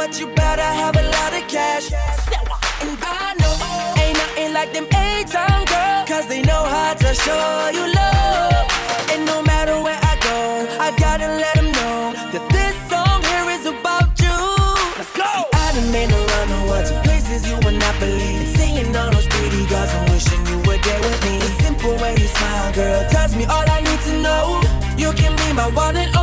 but you better have a lot of cash. And I know ain't nothing like them A-Town girls, cause they know how to show you love. And no matter where I go, I gotta let them know that this song here is about you. Let's go! See, I done made around the world to places you would not believe. And seeing all those pretty girls and wishing you were there with me. The simple way you smile, girl, tells me all I need to know. You can be my one and